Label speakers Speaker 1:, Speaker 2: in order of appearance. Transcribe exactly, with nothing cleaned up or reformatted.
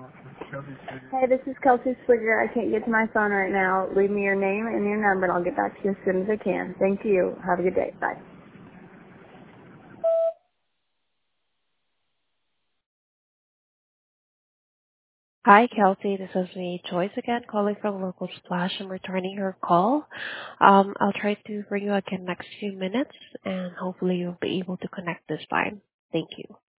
Speaker 1: Hey, this is Kelsey Swigger. I can't get to my phone right now. Leave me your name and your number, and I'll get back to you as soon as I can. Thank you. Have a good day. Bye.
Speaker 2: Hi, Kelsey. This is me, Joyce again, calling from Local Splash. I'm returning your call. Um, I'll try to bring you again next few minutes, and hopefully you'll be able to connect this time. Thank you.